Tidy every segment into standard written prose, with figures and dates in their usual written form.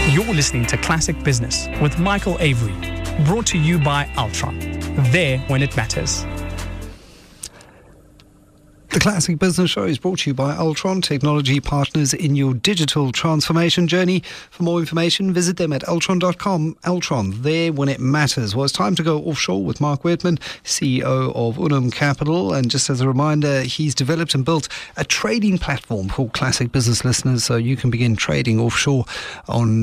You're listening to Classic Business with Michael Avery, brought to you by Altron. There when it matters. The Classic Business Show is brought to you by Altron, technology partners in your digital transformation journey. For more information, visit them at altron.com. Altron, there when it matters. Well, it's time to go offshore with Mark Wertman, CEO of Unum Capital. And just as a reminder, he's developed and built a trading platform for Classic Business listeners, so you can begin trading offshore on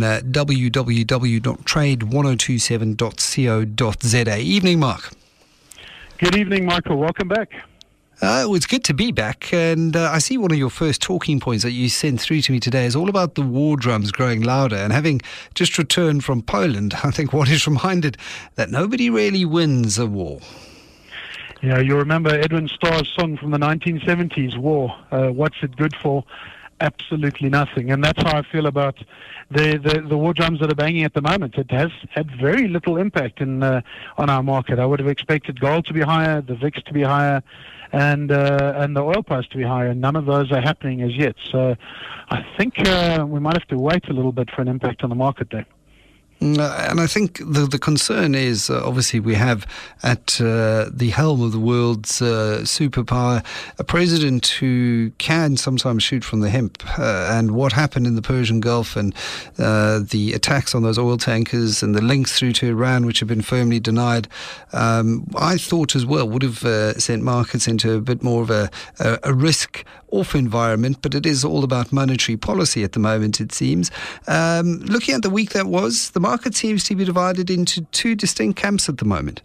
www.trade1027.co.za. Evening, Mark. Good evening, Michael. Welcome back. It's good to be back, and I see one of your first talking points that you sent through to me today is all about the war drums growing louder. And having just returned from Poland, I think one is reminded that nobody really wins a war. Yeah, you remember Edwin Starr's song from the 1970s, War. What's it good for? Absolutely nothing. And that's how I feel about the war drums that are banging at the moment. It has had very little impact on our market. I would have expected gold to be higher, the VIX to be higher, and the oil price to be higher. None of those are happening as yet. So I think we might have to wait a little bit for an impact on the market there. And I think the concern is, obviously, we have at the helm of the world's superpower a president who can sometimes shoot from the hip. And what happened in the Persian Gulf and the attacks on those oil tankers and the links through to Iran, which have been firmly denied, I thought as well would have sent markets into a bit more of a risk-off environment. But it is all about monetary policy at the moment, it seems. Looking at the week that was, the market seems to be divided into two distinct camps at the moment.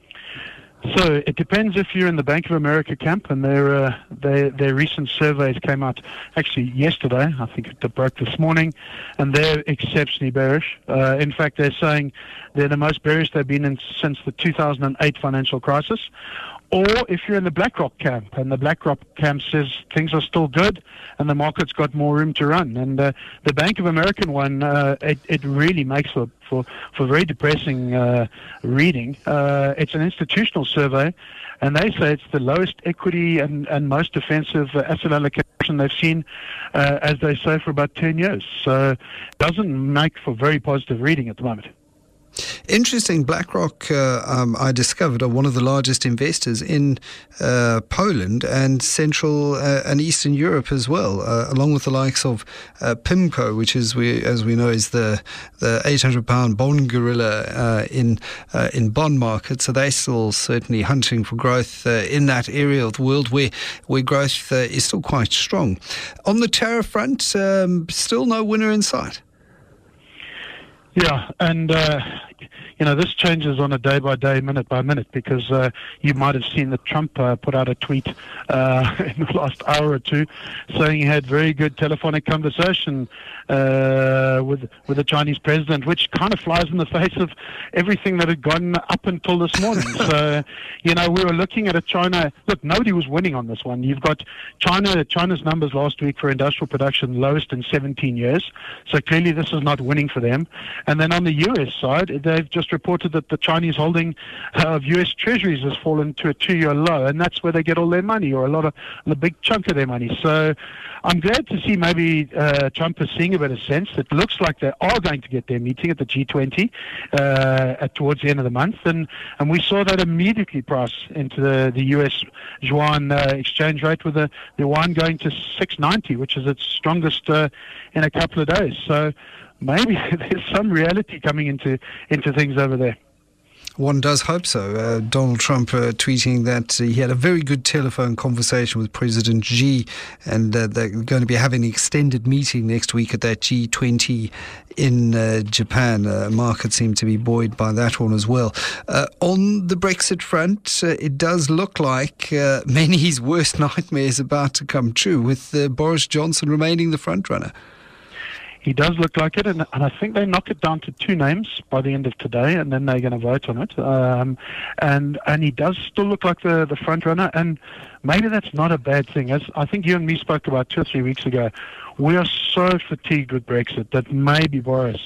So it depends if you're in the Bank of America camp, and their recent surveys came out actually yesterday. I think it broke this morning, and they're exceptionally bearish. In fact, they're saying they're the most bearish they've been in since the 2008 financial crisis. Or if you're in the BlackRock camp, and the BlackRock camp says things are still good and the market's got more room to run. And the Bank of America one, it really makes for very depressing reading. It's an institutional survey, and they say it's the lowest equity and most defensive asset allocation they've seen, as they say, for about 10 years. So it doesn't make for very positive reading at the moment. Interesting. BlackRock, I discovered, are one of the largest investors in Poland and Central and Eastern Europe as well, along with the likes of PIMCO, which is, as we know, is the 800-pound bond gorilla in bond markets. So they're still certainly hunting for growth in that area of the world where growth is still quite strong. On the tariff front, still no winner in sight. Yeah, and this changes on a day-by-day, minute-by-minute, because you might have seen that Trump put out a tweet in the last hour or two saying he had very good telephonic conversation with the Chinese president, which kind of flies in the face of everything that had gone up until this morning. So, we were looking at a China. Look, nobody was winning on this one. You've got China's numbers last week for industrial production lowest in 17 years. So clearly this is not winning for them. And then on the U.S. side, they've just reported that the Chinese holding of U.S. treasuries has fallen to a 2-year low, and that's where they get all their money, or a big chunk of their money. So I'm glad to see maybe Trump is seeing a bit of sense. It looks like they are going to get their meeting at the G20 towards the end of the month, and we saw that immediately price into the U.S. yuan exchange rate, with the yuan going to 690, which is its strongest in a couple of days. So maybe there's some reality coming into things over there. One does hope so. Donald Trump tweeting that he had a very good telephone conversation with President Xi, and they're going to be having an extended meeting next week at that G20 in Japan. Markets seem to be buoyed by that one as well. On the Brexit front, it does look like many's worst nightmare is about to come true, with Boris Johnson remaining the front runner. He does look like it, and I think they knock it down to 2 names by the end of today, and then they're going to vote on it. And he does still look like the front runner, and maybe that's not a bad thing. As I think you and me spoke about 2 or 3 weeks ago, we are so fatigued with Brexit that maybe Boris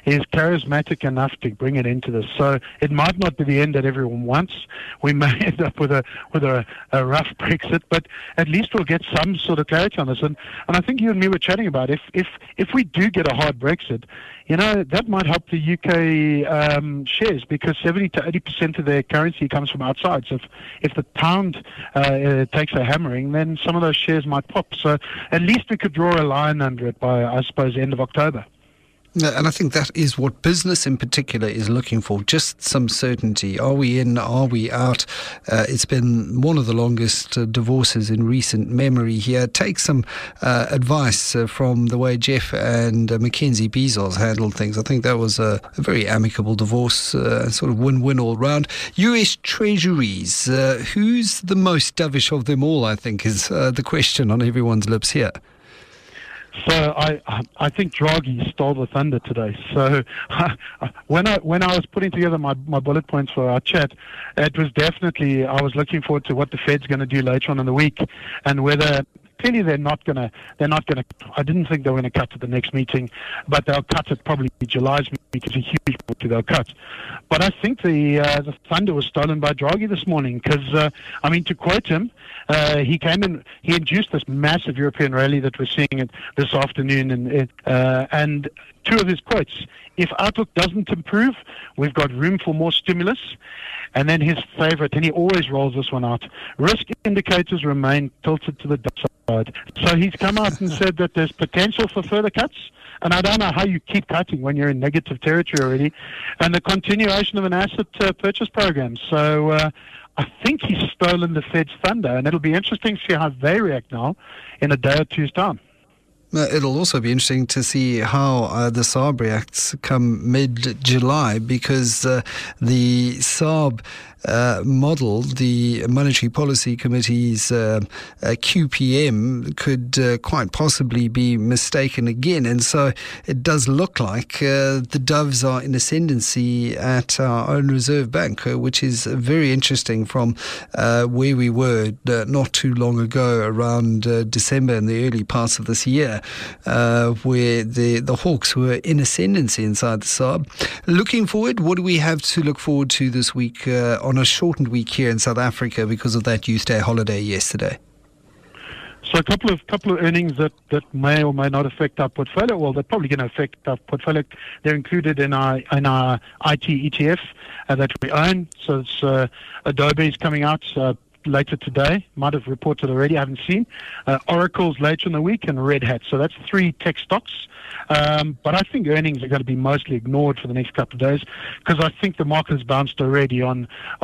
is charismatic enough to bring it into this. So it might not be the end that everyone wants. We may end up with a rough Brexit, but at least we'll get some sort of clarity on this. And I think you and me were chatting about if we do get a hard Brexit, that might help the UK shares, because 70 to 80% of their currency comes from outside. So if the pound takes a hammering, then some of those shares might pop. So at least we could draw a line under it by, I suppose, end of October. And I think that is what business in particular is looking for, just some certainty. Are we in? Are we out? It's been one of the longest divorces in recent memory here. Take some advice from the way Jeff and Mackenzie Bezos handled things. I think that was a very amicable divorce, sort of win-win all round. US Treasuries, who's the most dovish of them all, I think, is the question on everyone's lips here. So I think Draghi stole the thunder today. So when I was putting together my bullet points for our chat, it was definitely, I was looking forward to what the Fed's going to do later on in the week, and whether clearly they're not going to. I didn't think they were going to cut at the next meeting, but they'll cut at probably July's meeting. It's a huge meeting they'll cut. But I think the thunder was stolen by Draghi this morning, because to quote him, he came in, he induced this massive European rally that we're seeing this afternoon, and two of his quotes: "If outlook doesn't improve, we've got room for more stimulus." And then his favorite, and he always rolls this one out: "Risk indicators remain tilted to the downside." So he's come out and said that there's potential for further cuts. And I don't know how you keep cutting when you're in negative territory already. And the continuation of an asset purchase program. So I think he's stolen the Fed's thunder, and it'll be interesting to see how they react now in a day or two's time. It'll also be interesting to see how the SARB reacts come mid-July, because the SARB model, the Monetary Policy Committee's QPM, could quite possibly be mistaken again. And so it does look like the doves are in ascendancy at our own Reserve Bank, which is very interesting from where we were not too long ago, around December and the early parts of this year, where the hawks were in ascendancy inside the SARB. Looking forward, what do we have to look forward to this week on a shortened week here in South Africa because of that Youth Day holiday yesterday? So a couple of earnings that may or may not affect our portfolio. Well, they're probably going to affect our portfolio. They're included in our IT ETF that we own. So it's Adobe is coming out later today. Might have reported already, I haven't seen. Oracle's later in the week, and Red Hat. So that's three tech stocks. But I think earnings are going to be mostly ignored for the next couple of days, because I think the market has bounced already on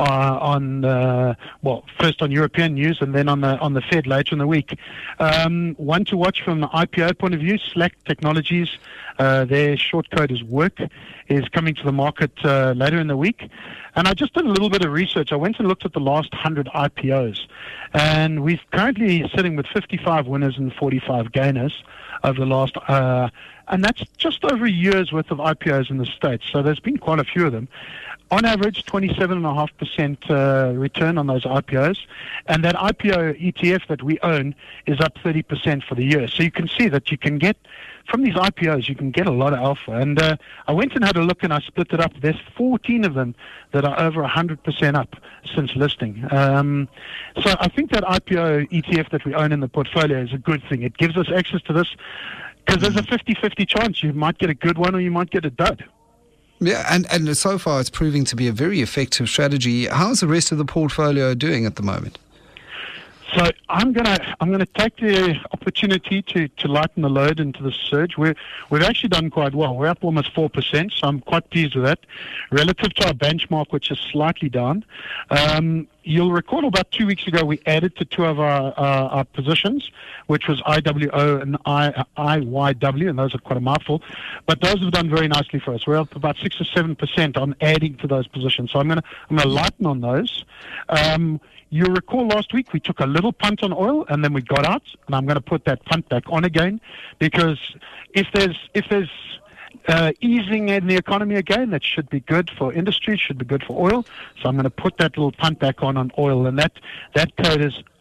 first on European news and then on the Fed later in the week. One to watch from the IPO point of view: Slack Technologies. Their short code is WORK, is coming to the market later in the week. And I just did a little bit of research. I went and looked at the last 100 IPOs, and we're currently sitting with 55 winners and 45 gainers over the last, and that's just over a year's worth of IPOs in the States. So there's been quite a few of them. On average, 27.5% return on those IPOs, and that IPO ETF that we own is up 30% for the year. So you can see that you can get, from these IPOs, you can get a lot of alpha. And I went and had a look, and I split it up. There's 14 of them that are over 100% up since listing. So I think that IPO ETF that we own in the portfolio is a good thing. It gives us access to this, because there's a 50-50 chance you might get a good one or you might get a dud. Yeah, and so far it's proving to be a very effective strategy. How's the rest of the portfolio doing at the moment? So I'm gonna take the opportunity to lighten the load into the surge. We've actually done quite well. We're up almost 4%, so I'm quite pleased with that, relative to our benchmark, which is slightly down. You'll recall about 2 weeks ago we added to two of our positions, which was IWO and IYW, and those are quite a mouthful. But those have done very nicely for us. We're up about 6 or 7% on adding to those positions. So I'm gonna lighten on those. You'll recall last week we took a little punt on oil, and then we got out, and I'm going to put that punt back on again, because if there's easing in the economy again, that should be good for industry, should be good for oil. So I'm going to put that little punt back on oil, and that code is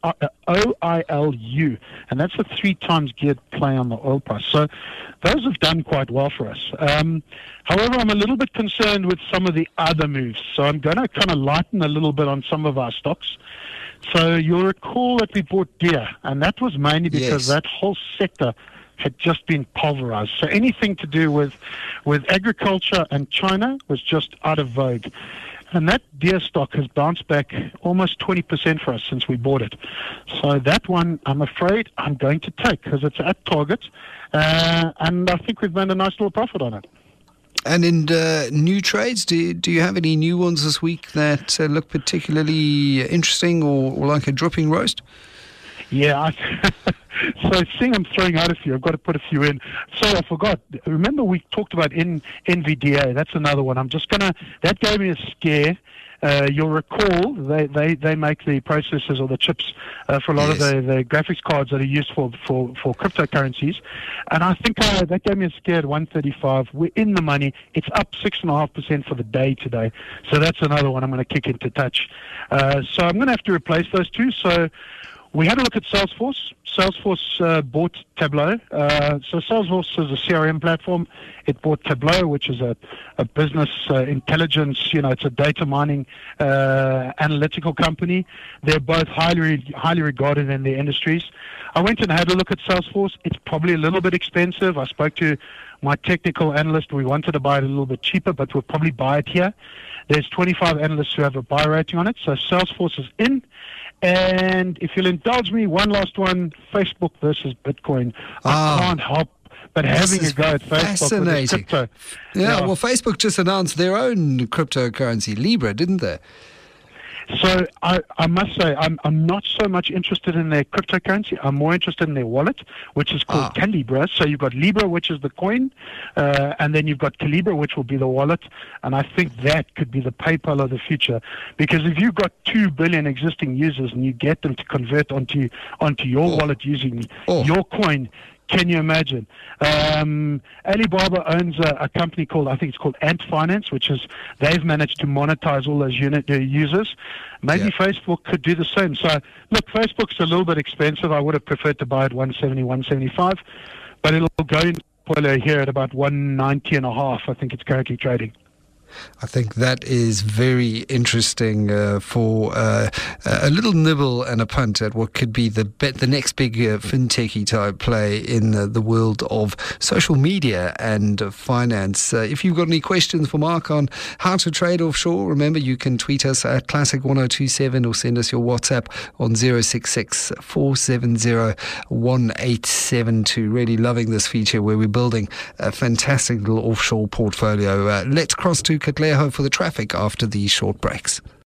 OILU, and that's a 3 times geared play on the oil price. So those have done quite well for us. However, I'm a little bit concerned with some of the other moves, so I'm going to kind of lighten a little bit on some of our stocks. So you'll recall that we bought Deere, and that was mainly because that whole sector had just been pulverized. So anything to do with agriculture and China was just out of vogue. And that Deere stock has bounced back almost 20% for us since we bought it. So that one, I'm afraid, I'm going to take because it's at target. And I think we've made a nice little profit on it. And in new trades, do you have any new ones this week that look particularly interesting or like a dripping roast? Yeah, so seeing I'm throwing out a few, I've got to put a few in. Sorry, I forgot. Remember we talked about NVDA. That's another one. That gave me a scare. You'll recall they make the processors or the chips for a lot of the graphics cards that are used for cryptocurrencies. And I think that gave me a scare at 135. We're in the money. It's up 6.5% for the day today. So that's another one I'm going to kick into touch. So I'm going to have to replace those two. So we had a look at Salesforce. Salesforce bought Tableau. So Salesforce is a CRM platform. It bought Tableau, which is a business intelligence, it's a data mining analytical company. They're both highly regarded in their industries. I went and had a look at Salesforce. It's probably a little bit expensive. I spoke to my technical analyst. We wanted to buy it a little bit cheaper, but we'll probably buy it here. There's 25 analysts who have a buy rating on it. So Salesforce is in. And if you'll indulge me, one last one, Facebook versus Bitcoin. I can't help but having a go at Facebook. Fascinating. With crypto. Yeah, well, Facebook just announced their own cryptocurrency, Libra, didn't they? So I must say, I'm not so much interested in their cryptocurrency. I'm more interested in their wallet, which is called Calibra. So you've got Libra, which is the coin, and then you've got Calibra, which will be the wallet. And I think that could be the PayPal of the future. Because if you've got 2 billion existing users and you get them to convert onto your wallet using your coin, can you imagine? Alibaba owns a company called, I think it's called Ant Finance, which is, they've managed to monetize all those users. Maybe Facebook could do the same. So, look, Facebook's a little bit expensive. I would have preferred to buy it 170, 175, but it'll go in spoiler here at about 190 and a half. I think it's currently trading. I think that is very interesting for a little nibble and a punt at what could be the next big fintechy type play in the world of social media and finance. If you've got any questions for Mark on how to trade offshore, remember you can tweet us at Classic1027 or send us your WhatsApp on 066 470 1872. Really loving this feature where we're building a fantastic little offshore portfolio. Let's cross to Katleho for the traffic after these short breaks.